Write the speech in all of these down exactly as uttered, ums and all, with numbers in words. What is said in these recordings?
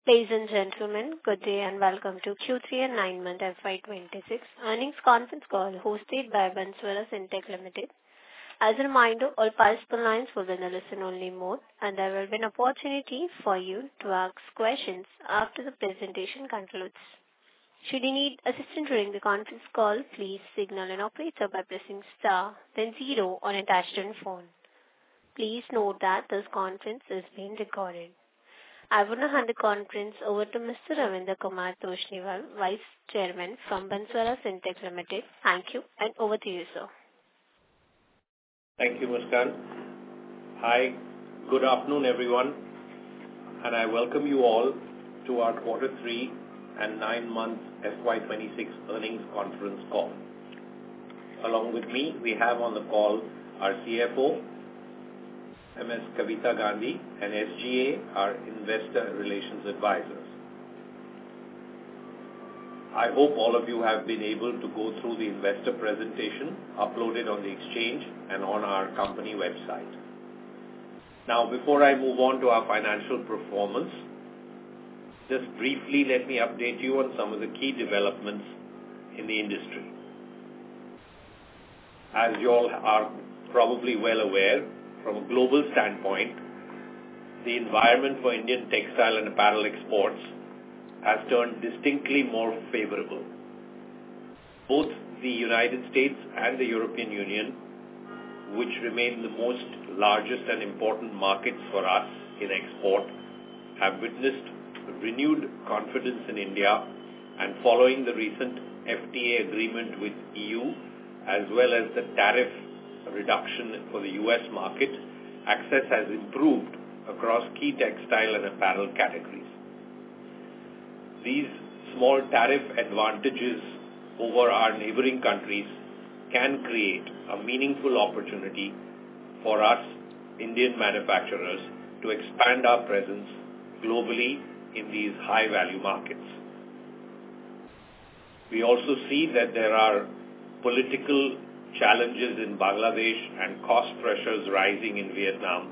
Ladies and gentlemen, good day and welcome to Q three and nine-month F Y twenty-six earnings conference call hosted by Banswara Fintech Limited. As a reminder, all participant lines will be in a listen-only mode, and there will be an opportunity for you to ask questions after the presentation concludes. Should you need assistance during the conference call, please signal an operator by pressing star, then zero on a touch-tone phone. Please note that this conference is being recorded. I will now hand the conference over to Mister Ravindra Kumar Toshniwal, Vice Chairman from Banswara Fintech Limited. Thank you, and over to you, sir. Thank you, Muskan. Hi, good afternoon, everyone, and I welcome you all to our Quarter three and nine-month F Y twenty-six earnings conference call. Along with me, we have on the call our C F O, M S Kavita Gandhi, and S G A, our Investor Relations Advisors. I hope all of you have been able to go through the investor presentation uploaded on the exchange and on our company website. Now, before I move on to our financial performance, just briefly let me update you on some of the key developments in the industry. As you all are probably well aware, from a global standpoint, the environment for Indian textile and apparel exports has turned distinctly more favorable. Both the United States and the European Union, which remain the most largest and important markets for us in export, have witnessed renewed confidence in India, and following the recent F T A agreement with E U, as well as the tariff reduction for the U S market, access has improved across key textile and apparel categories. These small tariff advantages over our neighboring countries can create a meaningful opportunity for us Indian manufacturers to expand our presence globally in these high-value markets. We also see that there are political challenges in Bangladesh and cost pressures rising in Vietnam,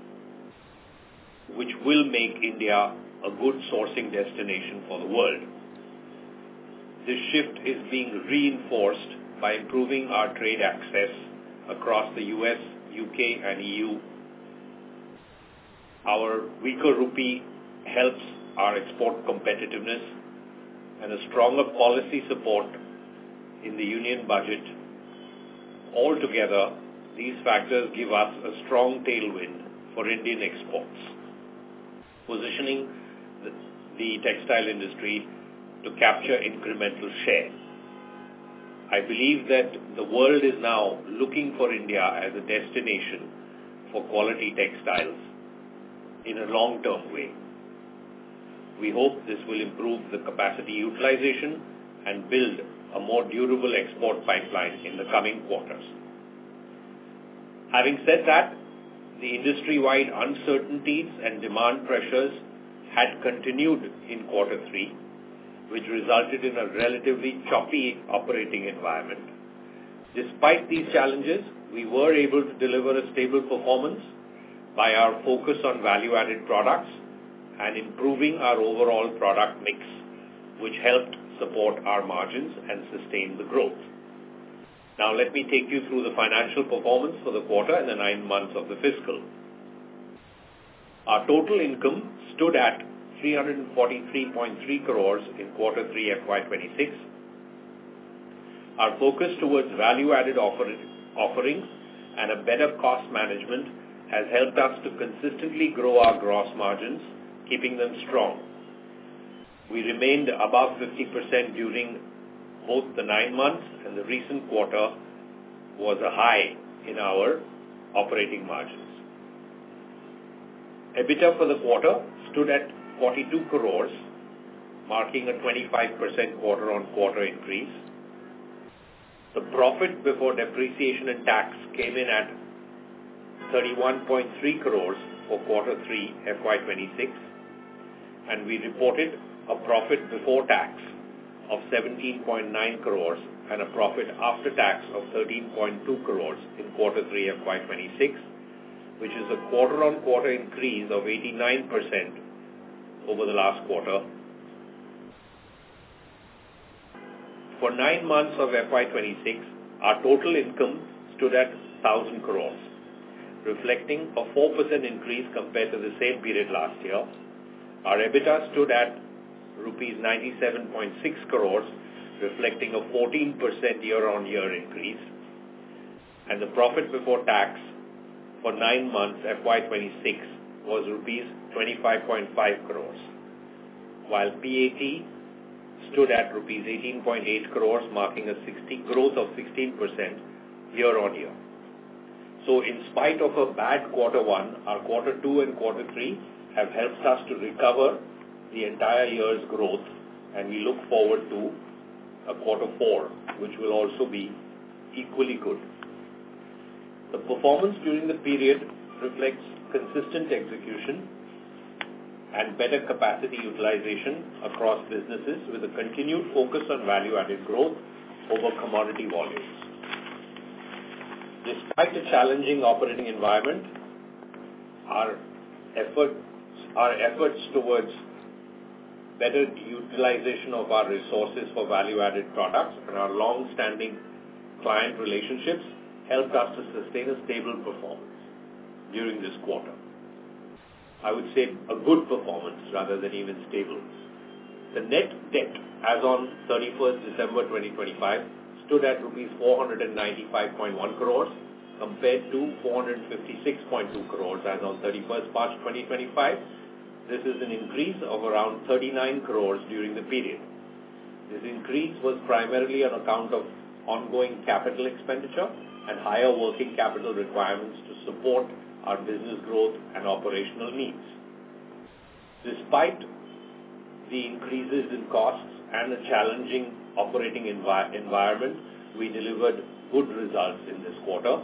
which will make India a good sourcing destination for the world. This shift is being reinforced by improving our trade access across the U S, U K, and E U. Our weaker rupee helps our export competitiveness, and a stronger policy support in the union budget. Altogether, these factors give us a strong tailwind for Indian exports, positioning the, the textile industry to capture incremental share. I believe that the world is now looking for India as a destination for quality textiles in a long-term way. We hope this will improve the capacity utilization and build a more durable export pipeline in the coming quarters. Having said that, the industry-wide uncertainties and demand pressures had continued in quarter three, which resulted in a relatively choppy operating environment. Despite these challenges, we were able to deliver a stable performance by our focus on value-added products and improving our overall product mix, which helped support our margins and sustain the growth. Now let me take you through the financial performance for the quarter and the nine months of the fiscal. Our total income stood at three hundred forty-three point three crores in quarter three F Y twenty-six. Our focus towards value-added offer offerings and a better cost management has helped us to consistently grow our gross margins, keeping them strong. We remained above fifty percent during both the nine months, and the recent quarter was a high in our operating margins. EBITDA for the quarter stood at forty-two crores, marking a twenty-five percent quarter-on-quarter increase. The profit before depreciation and tax came in at thirty-one point three crores for quarter three F Y twenty-six, and we reported a profit before tax of seventeen point nine crores and a profit after tax of thirteen point two crores in quarter three F Y twenty-six, which is a quarter-on-quarter increase of eighty-nine percent over the last quarter. For nine months of F Y twenty-six, our total income stood at one thousand crores, reflecting a four percent increase compared to the same period last year. Our EBITDA stood at rupees ninety-seven point six crores, reflecting a fourteen percent year-on-year increase. And the profit before tax for nine months F Y twenty-six was rupees twenty-five point five crores, while P A T stood at rupees eighteen point eight crores, marking a sixty growth of sixteen percent year-on-year. So in spite of a bad quarter one, our quarter two and quarter three have helped us to recover the entire year's growth, and we look forward to a quarter four, which will also be equally good. The performance during the period reflects consistent execution and better capacity utilization across businesses, with a continued focus on value-added growth over commodity volumes. Despite a challenging operating environment, our efforts, our efforts towards better utilization of our resources for value-added products and our long-standing client relationships helped us to sustain a stable performance during this quarter. I would say a good performance rather than even stable. The net debt as on thirty-first December twenty twenty-five stood at rupees four hundred ninety-five point one crores compared to four hundred fifty-six point two crores as on thirty-first March twenty twenty-five. This is an increase of around thirty-nine crores during the period. This increase was primarily on account of ongoing capital expenditure and higher working capital requirements to support our business growth and operational needs. Despite the increases in costs and a challenging operating envi- environment, we delivered good results in this quarter.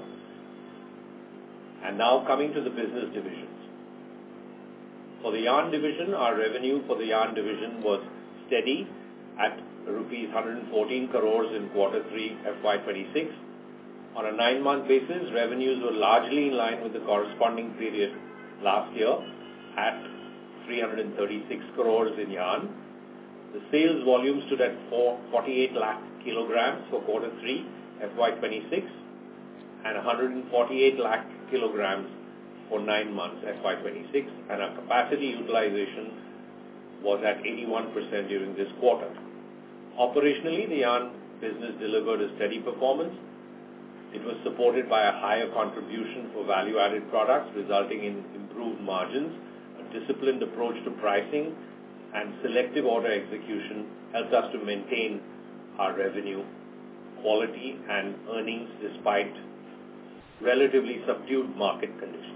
And now coming to the business divisions. For the yarn division, our revenue for the yarn division was steady at rupees one hundred fourteen crores in quarter three F Y twenty-six. On a nine-month basis, revenues were largely in line with the corresponding period last year at three hundred thirty-six crores in yarn. The sales volume stood at forty-eight lakh kilograms for quarter three F Y twenty-six and one hundred forty-eight lakh kilograms for nine months F Y twenty-six, and our capacity utilization was at eighty-one percent during this quarter. Operationally, the yarn business delivered a steady performance. It was supported by a higher contribution for value-added products, resulting in improved margins. A disciplined approach to pricing and selective order execution helped us to maintain our revenue quality and earnings despite relatively subdued market conditions.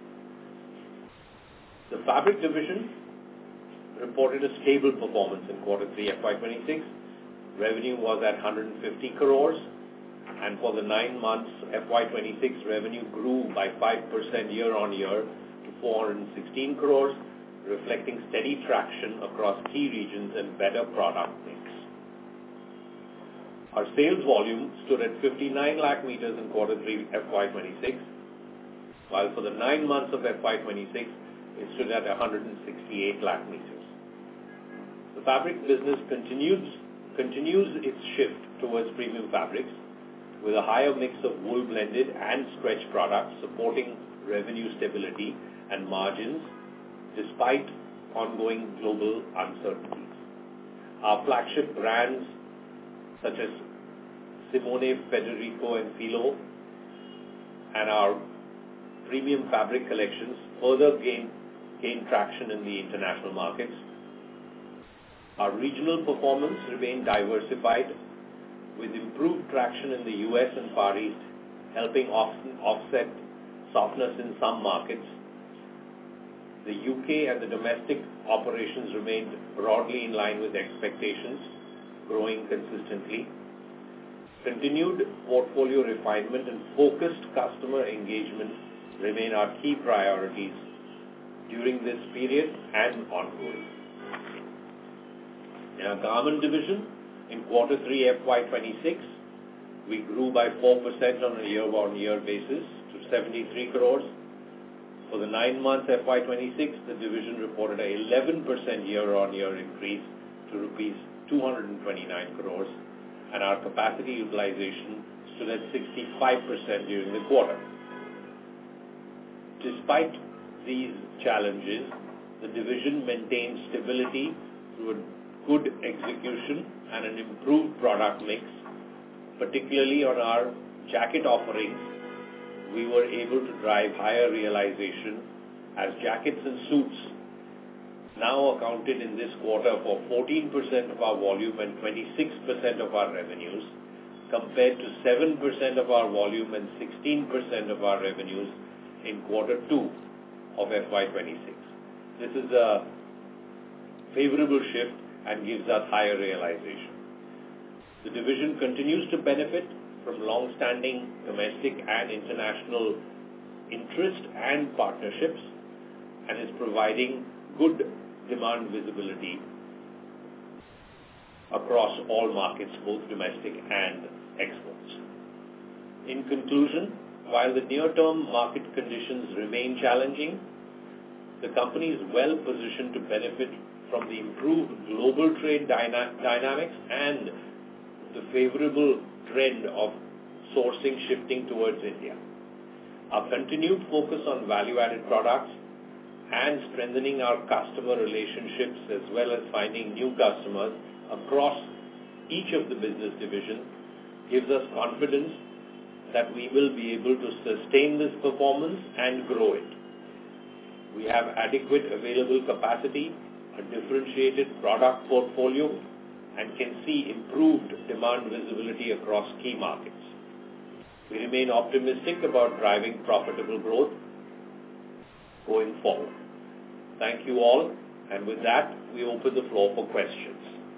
The fabric division reported a stable performance in quarter three F Y twenty-six. Revenue was at one hundred fifty crores, and for the nine months F Y twenty-six, revenue grew by five percent year-on-year to four hundred sixteen crores, reflecting steady traction across key regions and better product mix. Our sales volume stood at fifty-nine lakh meters in quarter three F Y twenty-six, while for the nine months of F Y twenty-six, it stood at one hundred sixty-eight lakh meters. The fabric business continues, continues its shift towards premium fabrics, with a higher mix of wool blended and stretch products supporting revenue stability and margins despite ongoing global uncertainties. Our flagship brands such as Simone, Federico, and Filo, and our premium fabric collections further gain, gain traction in the international markets. Our regional performance remained diversified, with improved traction in the U S and Far East, helping often offset softness in some markets. The U K and the domestic operations remained broadly in line with expectations, growing consistently. Continued portfolio refinement and focused customer engagement remain our key priorities during this period and ongoing. In our garment division, in quarter three F Y twenty-six, we grew by four percent on a year-on-year basis to seventy-three crores. For the nine months F Y twenty-six, the division reported an eleven percent year-on-year increase to rupees two hundred twenty-nine crores, and our capacity utilization stood at sixty-five percent during the quarter. Despite these challenges, the division maintained stability through a good execution and an improved product mix, particularly on our jacket offerings. We were able to drive higher realization as jackets and suits now accounted in this quarter for fourteen percent of our volume and twenty-six percent of our revenues, compared to seven percent of our volume and sixteen percent of our revenues in quarter two of F Y twenty-six. This is a favorable shift and gives us higher realization. The division continues to benefit from long-standing domestic and international interest and partnerships, and is providing good demand visibility across all markets, both domestic and exports. In conclusion, while the near-term market conditions remain challenging, the company is well positioned to benefit from the improved global trade dyna- dynamics and the favorable trend of sourcing shifting towards India. Our continued focus on value-added products and strengthening our customer relationships, as well as finding new customers across each of the business divisions, gives us confidence that we will be able to sustain this performance and grow it. We have adequate available capacity, a differentiated product portfolio, and can see improved demand visibility across key markets. We remain optimistic about driving profitable growth going forward. Thank you all, and with that, we open the floor for questions.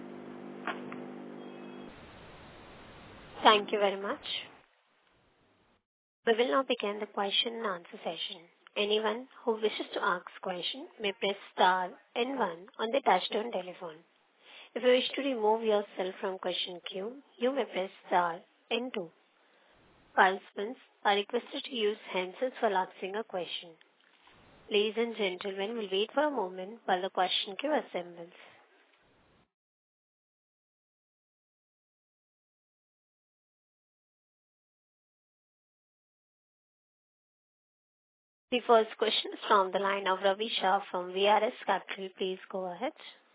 Thank you very much. We will now begin the question and answer session. Anyone who wishes to ask a question may press star and one on the touchtone telephone. If you wish to remove yourself from question queue, you may press star and two. Participants are requested to use handsets while asking a question. Ladies and gentlemen, we'll wait for a moment while the question queue assembles. The first question is from the line of Ravi Shah from V R S Capital. Please go ahead.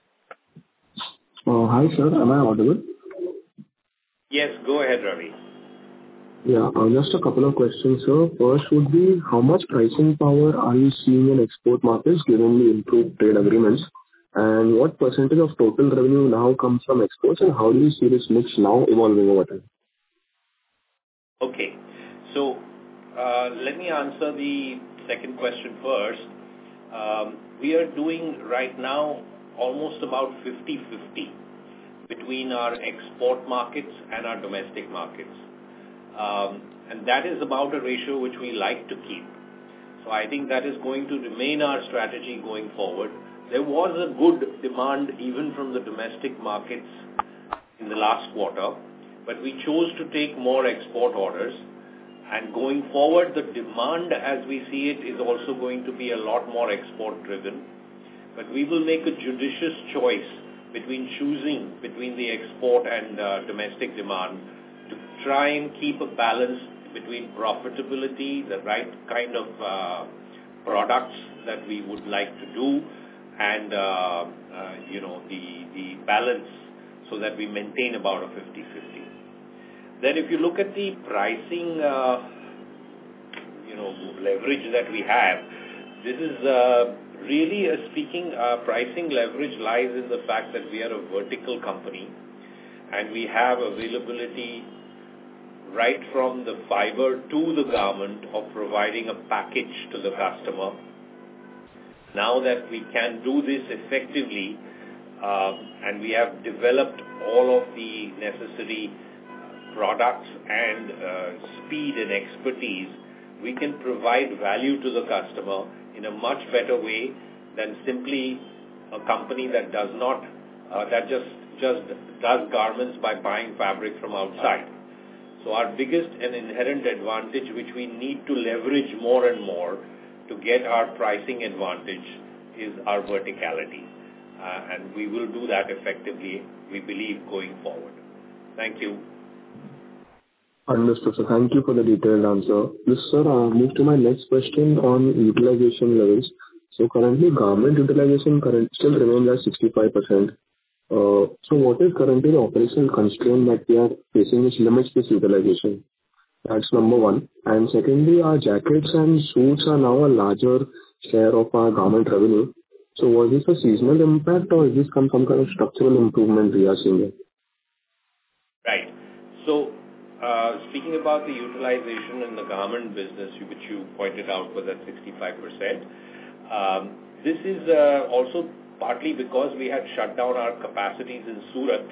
Uh, hi, sir. Am I audible? Yes, go ahead, Ravi. Yeah, uh, just a couple of questions, sir. First would be, how much pricing power are you seeing in export markets given the improved trade agreements? And what percentage of total revenue now comes from exports, and how do you see this mix now evolving over time? Okay. So, uh, let me answer the second question first. Um, we are doing right now almost about fifty-fifty between our export markets and our domestic markets. Um, and that is about a ratio which we like to keep. So I think that is going to remain our strategy going forward. There was a good demand even from the domestic markets in the last quarter, but we chose to take more export orders. And going forward, the demand as we see it is also going to be a lot more export driven. But we will make a judicious choice between choosing between the export and uh, domestic demand to try and keep a balance between profitability, the right kind of uh, products that we would like to do, and uh, uh, you know the the balance so that we maintain about a fifty-fifty. Then if you look at the pricing, uh, you know, leverage that we have, this is uh, really a speaking, uh, pricing leverage lies in the fact that we are a vertical company and we have availability right from the fiber to the garment of providing a package to the customer. Now that we can do this effectively uh, and we have developed all of the necessary products and uh, speed and expertise, we can provide value to the customer in a much better way than simply a company that does not, uh, that just, just does garments by buying fabric from outside. So our biggest and inherent advantage, which we need to leverage more and more, to get our pricing advantage is our verticality. Uh, and we will do that effectively, we believe, going forward. Thank you. Understood, sir. Thank you for the detailed answer. Yes, sir, uh, move to my next question on utilization levels. So currently, garment utilization current still remains at sixty-five percent. Uh, so what is currently the operational constraint that we are facing which limits this utilization? That's number one. And secondly, our jackets and suits are now a larger share of our garment revenue. So was this a seasonal impact or is this some, some kind of structural improvement we are seeing? Right. So, uh, speaking about the utilization in the garment business, which you pointed out was at sixty-five percent, um, this is uh, also partly because we had shut down our capacities in Surat,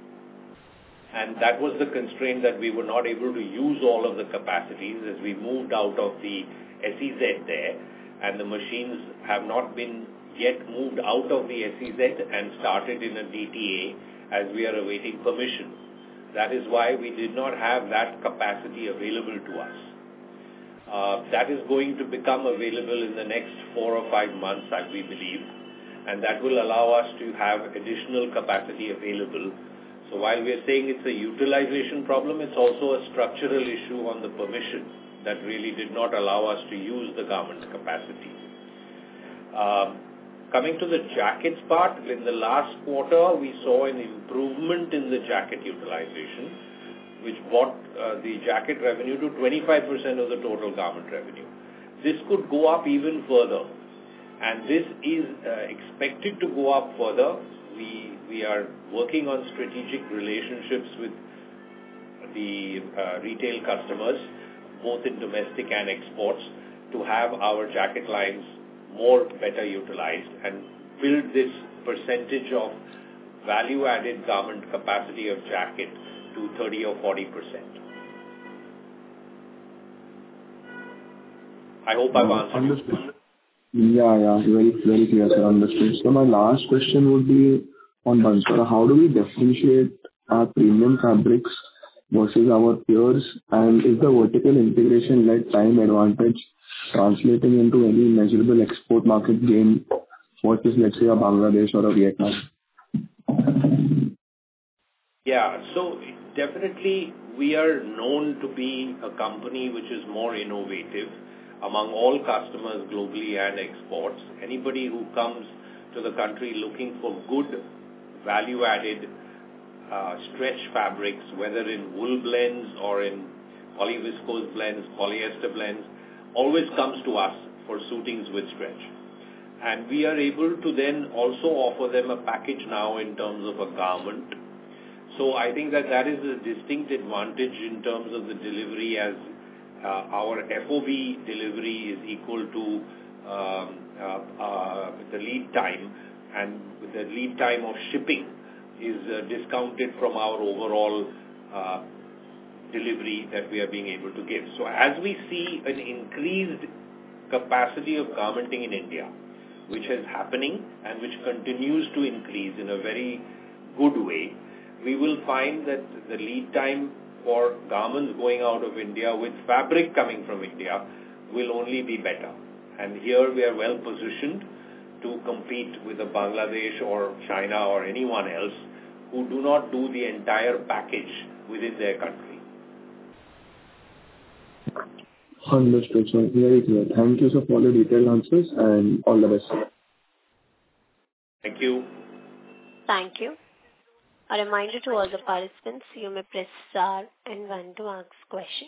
and that was the constraint that we were not able to use all of the capacities as we moved out of the S E Z there, and the machines have not been yet moved out of the S E Z and started in a D T A as we are awaiting permission. That is why we did not have that capacity available to us. Uh, that is going to become available in the next four or five months, as we believe, and that will allow us to have additional capacity available. So while we are saying it's a utilization problem, it's also a structural issue on the permission that really did not allow us to use the garment capacity. Um, coming to the jackets part, in the last quarter, we saw an improvement in the jacket utilization, which brought uh, the jacket revenue to twenty-five percent of the total garment revenue. This could go up even further, and this is uh, expected to go up further. We, we are working on strategic relationships with the uh, retail customers, both in domestic and exports, to have our jacket lines more better utilized and build this percentage of value-added garment capacity of jacket to thirty or forty percent. I hope I've answered. Understood. Yeah, yeah, very, very clear, sir. Understood. So my last question would be on Banswara. How do we differentiate our premium fabrics versus our peers, and is the vertical integration-led time advantage translating into any measurable export market gain versus, let's say, a Bangladesh or a Vietnam? Yeah, so definitely we are known to be a company which is more innovative among all customers globally and exports. Anybody who comes to the country looking for good value-added uh, stretch fabrics, whether in wool blends or in polyviscose blends, polyester blends, always comes to us for suitings with stretch. And we are able to then also offer them a package now in terms of a garment. So I think that that is a distinct advantage in terms of the delivery, as uh, our F O B delivery is equal to um, uh, uh, the lead time, and the lead time of shipping is uh, discounted from our overall uh, delivery that we are being able to give. So as we see an increased capacity of garmenting in India, which is happening and which continues to increase in a very good way, we will find that the lead time for garments going out of India with fabric coming from India will only be better. And here we are well positioned to compete with a Bangladesh or China or anyone else who do not do the entire package within their country. Understood, sir. Very clear. Thank you, sir, for the detailed answers, and all the best. Thank you. Thank you. A reminder to all the participants, you may press star and one to ask question.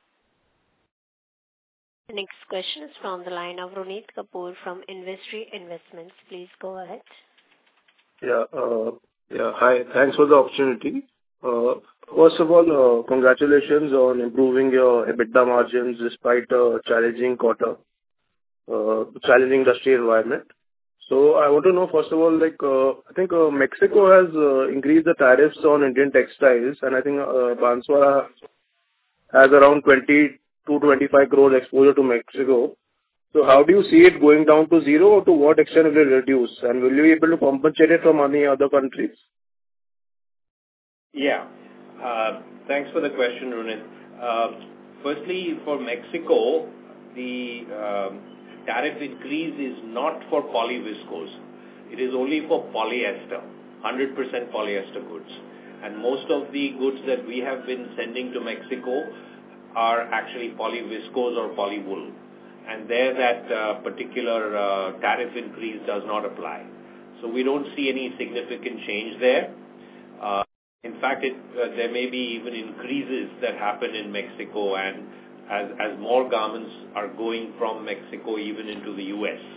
The next question is from the line of Ronit Kapoor from Investry Investments. Please go ahead. Yeah, uh, yeah. Hi. Thanks for the opportunity. Uh, first of all, uh, congratulations on improving your EBITDA margins despite a challenging quarter, uh, challenging industry environment. So I want to know, first of all, like, uh, I think uh, Mexico has uh, increased the tariffs on Indian textiles, and I think uh, Banswara has around twenty to twenty-five crores exposure to Mexico. So how do you see it going down to zero, or to what extent will it reduce? And will you be able to compensate it from any other countries? Yeah. Uh, thanks for the question, Runit. Uh, firstly, for Mexico, the um, tariff increase is not for polyviscose. It is only for polyester, one hundred percent polyester goods. And most of the goods that we have been sending to Mexico are actually polyviscose or polywool. And there that uh, particular uh, tariff increase does not apply. So we don't see any significant change there. Uh, in fact, it, uh, there may be even increases that happen in Mexico, and as, as more garments are going from Mexico even into the U S.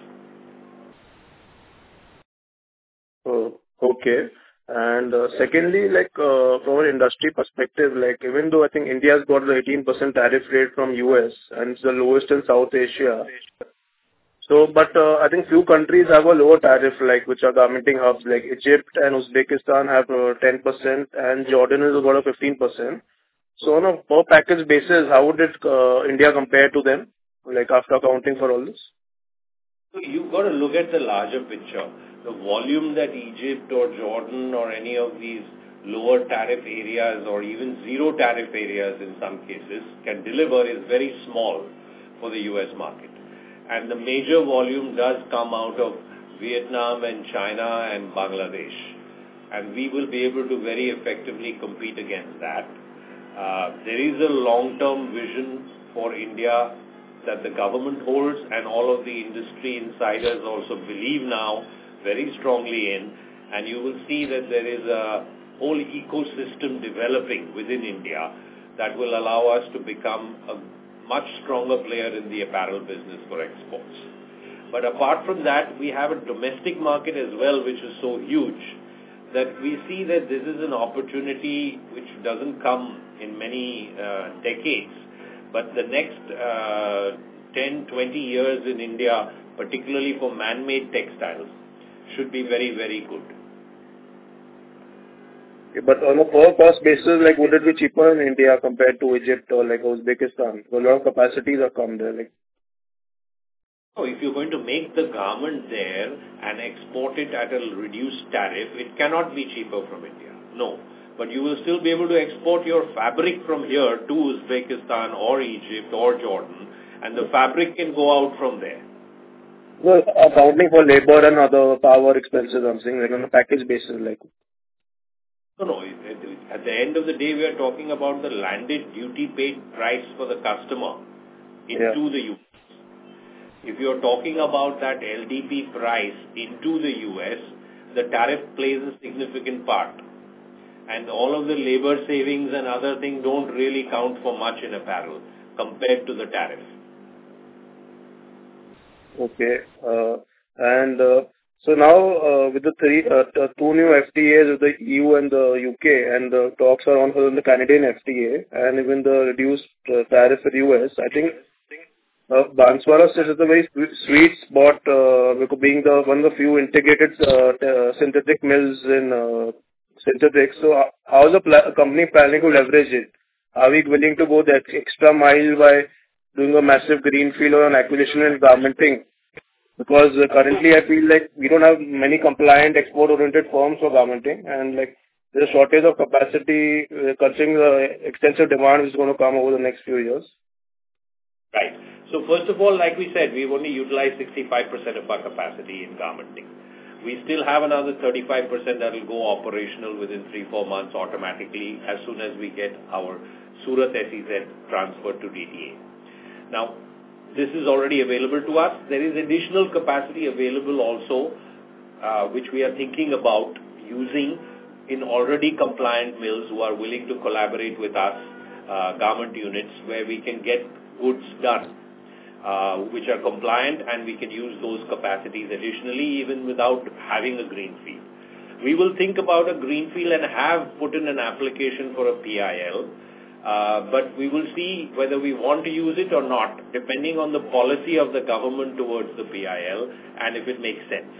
Oh, okay. And uh, secondly, like uh, from an industry perspective, like even though I think India's got the eighteen percent tariff rate from U S and it's the lowest in South Asia. So, but uh, I think few countries have a lower tariff, like which are garmenting hubs, like Egypt and Uzbekistan have uh, ten percent and Jordan is about a fifteen percent. So on a per package basis, how would it uh, India compare to them, like after accounting for all this? So you've got to look at the larger picture. The volume that Egypt or Jordan or any of these lower tariff areas or even zero tariff areas in some cases can deliver is very small for the U S market. And the major volume does come out of Vietnam and China and Bangladesh. And we will be able to very effectively compete against that. Uh, there is a long-term vision for India that the government holds and all of the industry insiders also believe now very strongly in, and you will see that there is a whole ecosystem developing within India that will allow us to become a much stronger player in the apparel business for exports. But apart from that, we have a domestic market as well, which is so huge that we see that this is an opportunity which doesn't come in many uh, decades. But the next uh, ten, twenty years in India, particularly for man-made textiles, should be very, very good. Okay, but on a per cost basis, like would it be cheaper in India compared to Egypt or like Uzbekistan? So a lot of capacities are come there. Like. Oh, if you're going to make the garment there and export it at a reduced tariff, it cannot be cheaper from India. No. But you will still be able to export your fabric from here to Uzbekistan or Egypt or Jordan, and the fabric can go out from there. Well, accounting for labor and other power expenses, I'm saying, like on a package basis, like. No, no. At the end of the day, we are talking about the landed duty paid price for the customer into yeah. the U S. If you are talking about that L D P price into the U S, the tariff plays a significant part. And all of the labor savings and other things don't really count for much in apparel compared to the tariff. Okay. Uh, and uh, so now uh, with the three, uh, two new F T As with the E U and the U K, and the talks are on for the Canadian F T A, and even the reduced uh, tariff for the U S, I think uh, Banswara is a very sweet spot, uh, being the one of the few integrated uh, uh, synthetic mills in uh, synthetics. So how is the pl- company planning to leverage it? Are we willing to go that extra mile by doing a massive greenfield or an acquisition in garmenting? Because uh, currently I feel like we don't have many compliant export-oriented firms for garmenting, and like there's a shortage of capacity uh, considering the extensive demand which is going to come over the next few years. Right. So first of all, like we said, we've only utilized sixty-five percent of our capacity in garmenting. We still have another thirty-five percent that will go operational within three, four months automatically as soon as we get our Surat S E Z transferred to D T A. Now, this is already available to us. There is additional capacity available also, uh, which we are thinking about using in already compliant mills who are willing to collaborate with us, uh, garment units, where we can get goods done, uh, which are compliant, and we can use those capacities additionally even without having a greenfield. We will think about a greenfield and have put in an application for a P I L. Uh, but we will see whether we want to use it or not, depending on the policy of the government towards the P I L and if it makes sense.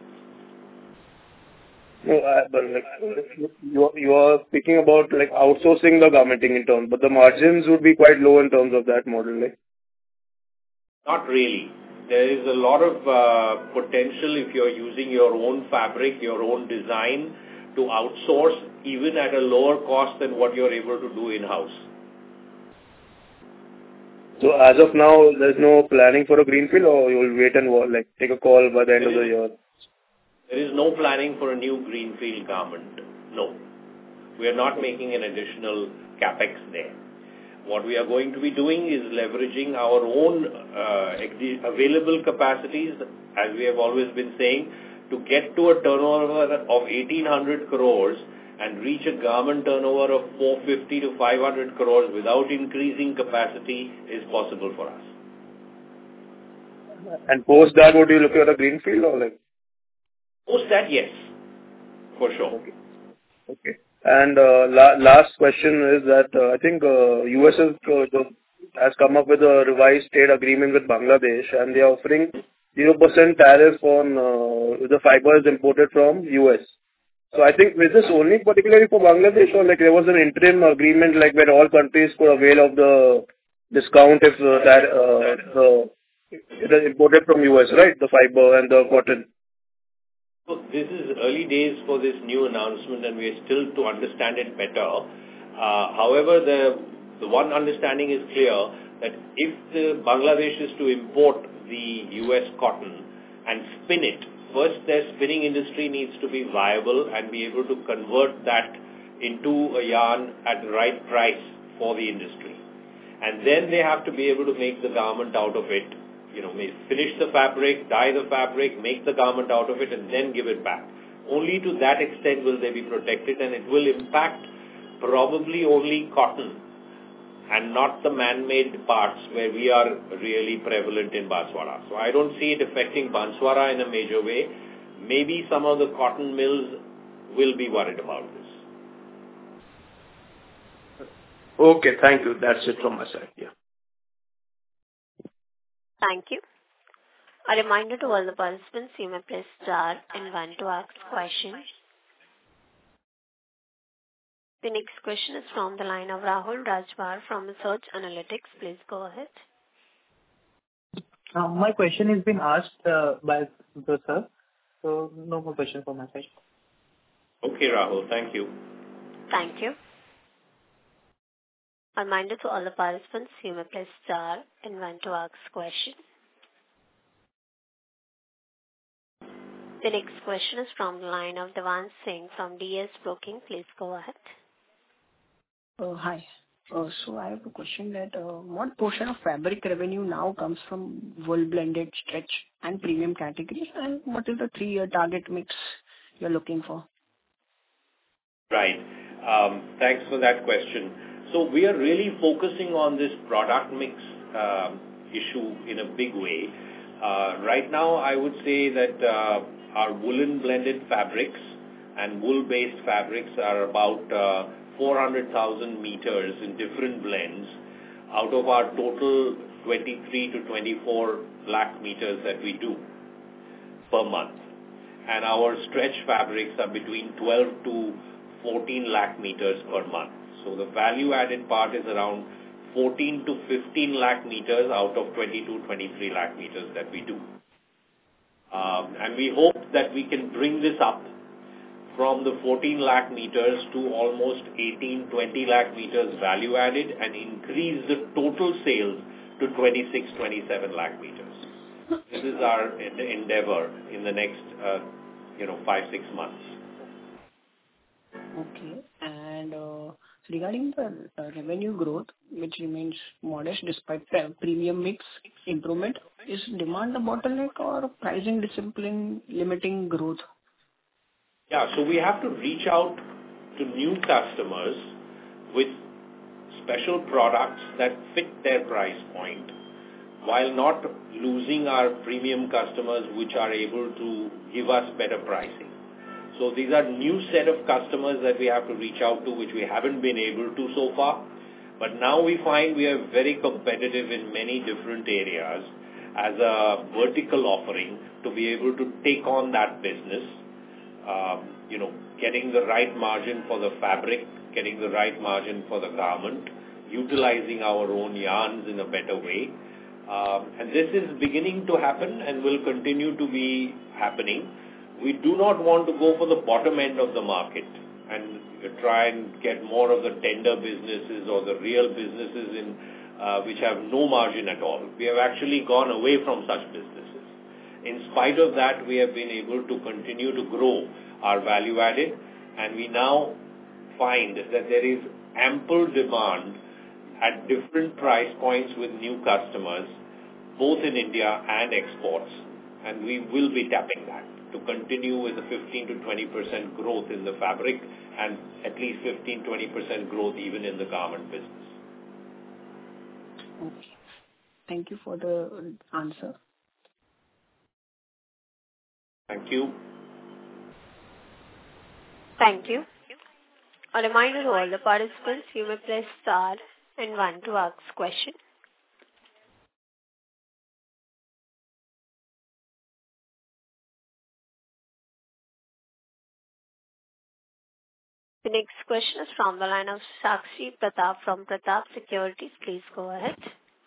No, uh, but like, you, you are speaking about like outsourcing the garmenting in terms, but the margins would be quite low in terms of that model, right? Not really. There is a lot of uh, potential if you're using your own fabric, your own design, to outsource even at a lower cost than what you're able to do in-house. So as of now, there's no planning for a greenfield, or you will wait and like take a call by the end of the year? There is no planning for a new greenfield garment. No. We are not making an additional capex there. What we are going to be doing is leveraging our own uh, available capacities, as we have always been saying, to get to a turnover of eighteen hundred crores and reach a garment turnover of four fifty to five hundred crores without increasing capacity is possible for us. And post that, would you look at a greenfield or like? Post that, yes, for sure. Okay. Okay. And uh, la last question is that uh, I think uh, U S has, uh, has come up with a revised trade agreement with Bangladesh, and they are offering zero percent tariff on uh, the fibers imported from U S. So I think, is this only particularly for Bangladesh, or like there was an interim agreement like where all countries could avail of the discount if uh, that uh, uh, it is imported from U S, right? The fiber and the cotton. So this is early days for this new announcement, and we are still to understand it better. Uh, however, the the one understanding is clear that if the Bangladesh is to import the U S cotton and spin it, first their spinning industry needs to be viable and be able to convert that into a yarn at the right price for the industry. And then they have to be able to make the garment out of it. You know, finish the fabric, dye the fabric, make the garment out of it, and then give it back. Only to that extent will they be protected, and it will impact probably only cotton and not the man-made parts where we are really prevalent in Banswara. So I don't see it affecting Banswara in a major way. Maybe some of the cotton mills will be worried about this. Okay, thank you. That's it from my side. Yeah. Thank you. A reminder to all the participants, you may press star and one to ask questions. The next question is from the line of Rahul Rajbar from Research Analytics. Please go ahead. Uh, my question has been asked uh, by the sir, so no more questions from my side. Okay, Rahul. Thank you. Thank you. A reminder to all the participants, you may press star and one to ask questions. The next question is from the line of Devan Singh from D S Broking. Please go ahead. Uh, hi. Uh, so I have a question that uh, what portion of fabric revenue now comes from wool blended, stretch and premium categories, and what is the three-year target mix you're looking for? Right. Um, thanks for that question. So we are really focusing on this product mix uh, issue in a big way. Uh, right now, I would say that uh, our woolen blended fabrics and wool-based fabrics are about uh, four hundred thousand meters in different blends out of our total twenty-three to twenty-four lakh meters that we do per month. And our stretch fabrics are between twelve to fourteen lakh meters per month. So the value-added part is around fourteen to fifteen lakh meters out of twenty-two, twenty-three lakh meters that we do. Um, and we hope that we can bring this up from the fourteen lakh meters to almost eighteen, twenty lakh meters value-added and increase the total sales to twenty-six, twenty-seven lakh meters. This is our endeavor in the next, uh, you know, five, six months. Okay. And uh, regarding the uh, revenue growth, which remains modest despite uh, premium mix improvement, is demand the bottleneck or pricing discipline limiting growth? Yeah, so we have to reach out to new customers with special products that fit their price point while not losing our premium customers which are able to give us better pricing. So these are new set of customers that we have to reach out to, which we haven't been able to so far. But now we find we are very competitive in many different areas as a vertical offering to be able to take on that business. Uh, you know, getting the right margin for the fabric, getting the right margin for the garment, utilizing our own yarns in a better way. Um, and this is beginning to happen and will continue to be happening. We do not want to go for the bottom end of the market and try and get more of the tender businesses or the real businesses in uh, which have no margin at all. We have actually gone away from such businesses. In spite of that, we have been able to continue to grow our value added, and we now find that there is ample demand at different price points with new customers, both in India and exports, and we will be tapping that to continue with the fifteen to twenty percent growth in the fabric and at least fifteen to twenty percent growth even in the garment business. Okay. Thank you for the answer. Thank you. Thank you. A reminder to all the participants, you may press star and one to ask question. The next question is from the line of Sakshi Pratap from Pratap Securities. Please go ahead.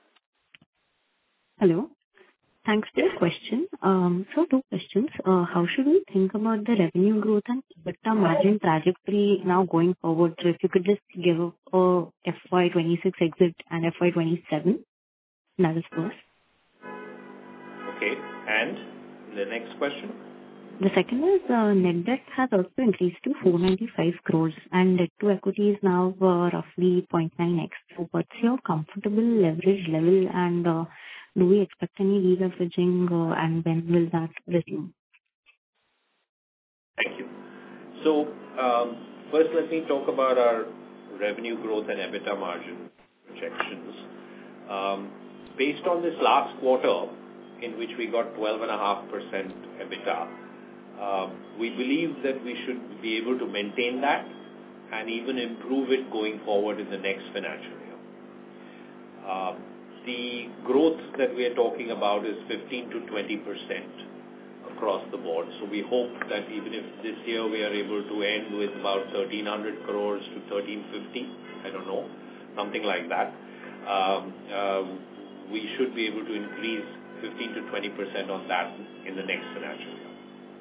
Hello. Thanks for the question. Um, so two questions. Uh, how should we think about the revenue growth and EBITDA margin trajectory now going forward? So if you could just give a F Y twenty-six exit and F Y twenty-seven. That is first. Okay. And the next question? The second is uh, net debt has also increased to four hundred ninety-five crores and debt to equity is now uh, roughly zero point nine x. So what's your comfortable leverage level and uh, do we expect any deleveraging uh, and when will that resume? Thank you. So um, first let me talk about our revenue growth and EBITDA margin projections. Um, based on this last quarter in which we got twelve point five percent EBITDA, Uh, we believe that we should be able to maintain that and even improve it going forward in the next financial year. Uh, the growth that we are talking about is fifteen to twenty percent across the board. So we hope that even if this year we are able to end with about thirteen hundred crores to thirteen fifty, I don't know, something like that, um, uh, we should be able to increase fifteen to twenty percent on that in the next financial year.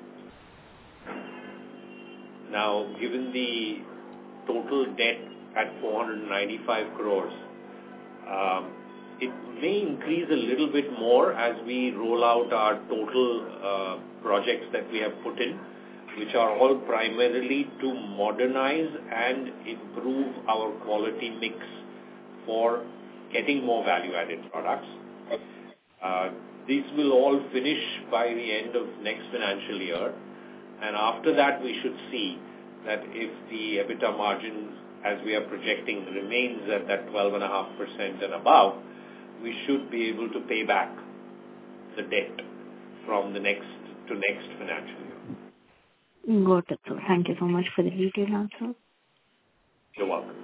Now, given the total debt at four hundred ninety-five crores, um, it may increase a little bit more as we roll out our total uh, projects that we have put in, which are all primarily to modernize and improve our quality mix for getting more value-added products. Uh, these will all finish by the end of next financial year. And after that, we should see that if the EBITDA margin, as we are projecting, remains at that twelve point five percent and above, we should be able to pay back the debt from the next to next financial year. Got it, sir. Thank you so much for the detailed answer. You're welcome.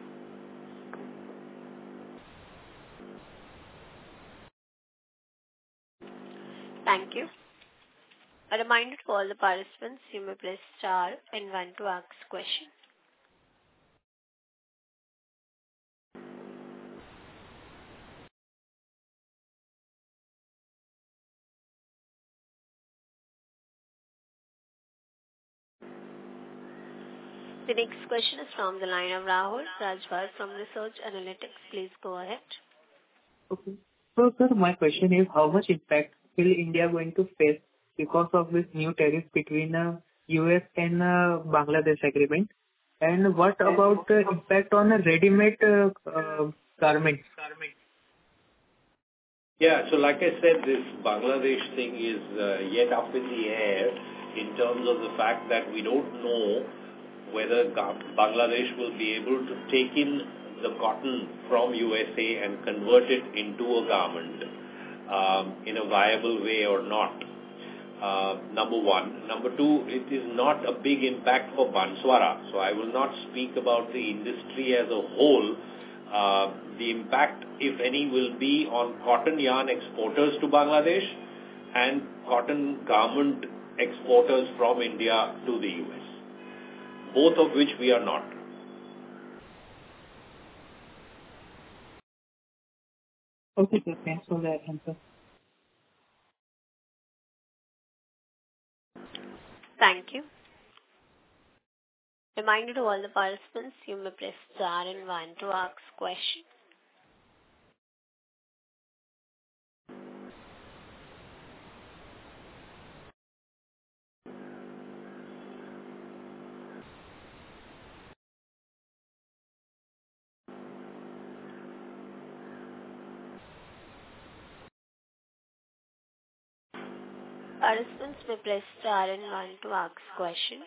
Thank you. A reminder to all the participants, you may press star and one to ask question. The next question is from the line of Rahul Rajwar from Research Analytics. Please go ahead. Okay. So, sir, my question is, how much impact will India going to face because of this new tariff between uh, U S and uh, Bangladesh agreement? And what about the impact on the ready-made uh, uh, garments? Yeah, so like I said, this Bangladesh thing is uh, yet up in the air in terms of the fact that we don't know whether Bangladesh will be able to take in the cotton from U S A and convert it into a garment um, in a viable way or not. Uh, number one. Number two, it is not a big impact for Banswara. So I will not speak about the industry as a whole. Uh, the impact, if any, will be on cotton yarn exporters to Bangladesh and cotton garment exporters from India to the U S, both of which we are not. Okay, sir. Thanks for that answer. Thank you. Reminder to all the participants, you may press star and one to ask question. Participants may press star and one to ask questions.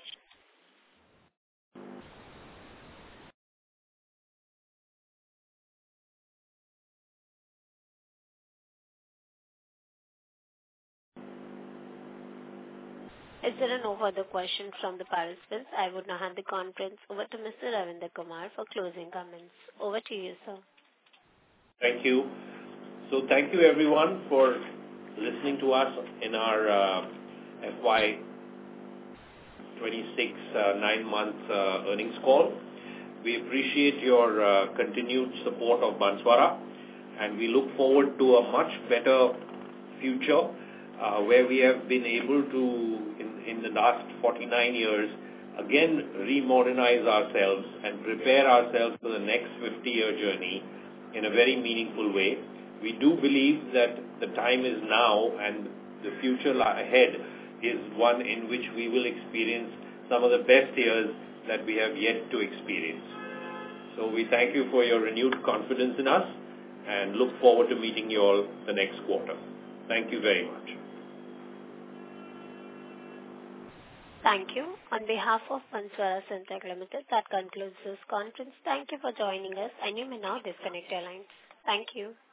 Is there no further questions from the participants? I would now hand the conference over to Mister Ravindra Kumar for closing comments. Over to you, sir. Thank you. So thank you everyone for listening to us in our uh, F Y twenty-six uh, nine-month uh, earnings call. We appreciate your uh, continued support of Banswara, and we look forward to a much better future uh, where we have been able to, in, in the last forty-nine years, again remodernize ourselves and prepare ourselves for the next fifty-year journey in a very meaningful way. We do believe that the time is now and the future ahead is one in which we will experience some of the best years that we have yet to experience. So we thank you for your renewed confidence in us and look forward to meeting you all the next quarter. Thank you very much. Thank you. On behalf of Banswara Syntex Limited, that concludes this conference. Thank you for joining us, and you may now disconnect your lines. Thank you.